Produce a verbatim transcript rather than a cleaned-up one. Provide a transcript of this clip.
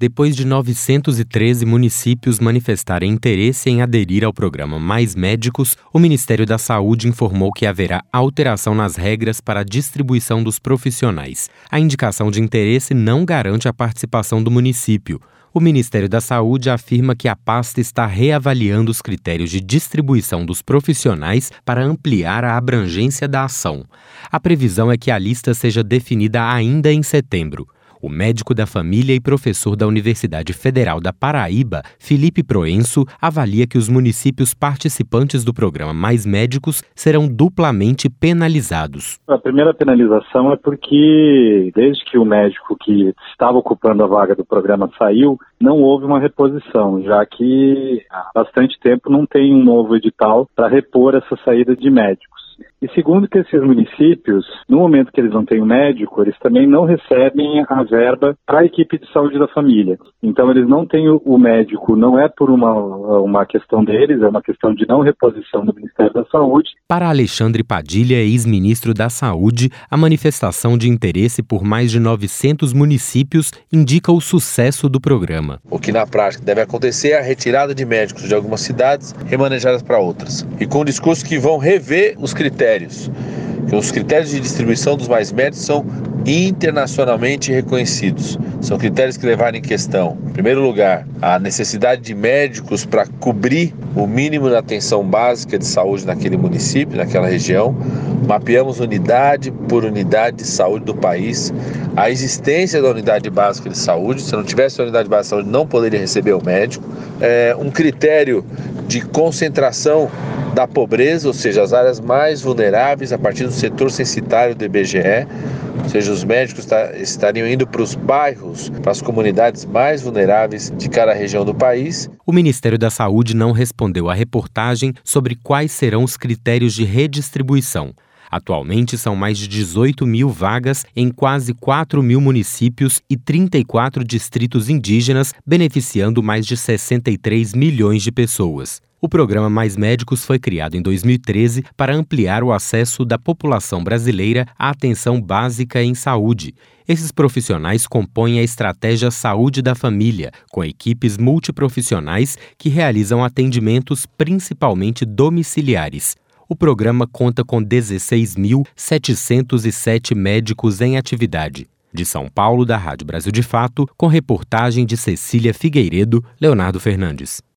Depois de novecentos e treze municípios manifestarem interesse em aderir ao programa Mais Médicos, o Ministério da Saúde informou que haverá alteração nas regras para a distribuição dos profissionais. A indicação de interesse não garante a participação do município. O Ministério da Saúde afirma que a pasta está reavaliando os critérios de distribuição dos profissionais para ampliar a abrangência da ação. A previsão é que a lista seja definida ainda em setembro. O médico da família e professor da Universidade Federal da Paraíba, Felipe Proenço, avalia que os municípios participantes do programa Mais Médicos serão duplamente penalizados. A primeira penalização é porque, desde que o médico que estava ocupando a vaga do programa saiu, não houve uma reposição, já que há bastante tempo não tem um novo edital para repor essa saída de médicos. E segundo que esses municípios, no momento que eles não têm um médico, eles também não recebem a verba para a equipe de saúde da família. Então eles não têm o médico, não é por uma, uma questão deles, é uma questão de não reposição do Ministério da Saúde. Para Alexandre Padilha, ex-ministro da Saúde, a manifestação de interesse por mais de novecentos municípios indica o sucesso do programa. O que na prática deve acontecer é a retirada de médicos de algumas cidades remanejadas para outras. E com discursos que vão rever os critérios. Que os critérios de distribuição dos mais médicos são internacionalmente reconhecidos. São critérios que levaram em questão, em primeiro lugar, a necessidade de médicos para cobrir o mínimo da atenção básica de saúde naquele município, naquela região. Mapeamos unidade por unidade de saúde do país, a existência da unidade básica de saúde. Se não tivesse a unidade básica de saúde, não poderia receber o médico. É um critério de concentração da pobreza, ou seja, as áreas mais vulneráveis a partir do setor censitário do I B G E, ou seja, os médicos estariam indo para os bairros, para as comunidades mais vulneráveis de cada região do país. O Ministério da Saúde não respondeu à reportagem sobre quais serão os critérios de redistribuição. Atualmente, são mais de dezoito mil vagas em quase quatro mil municípios e trinta e quatro distritos indígenas, beneficiando mais de sessenta e três milhões de pessoas. O programa Mais Médicos foi criado em dois mil e treze para ampliar o acesso da população brasileira à atenção básica em saúde. Esses profissionais compõem a estratégia Saúde da Família, com equipes multiprofissionais que realizam atendimentos principalmente domiciliares. O programa conta com dezesseis mil setecentos e sete médicos em atividade. De São Paulo, da Rádio Brasil de Fato, com reportagem de Cecília Figueiredo, Leonardo Fernandes.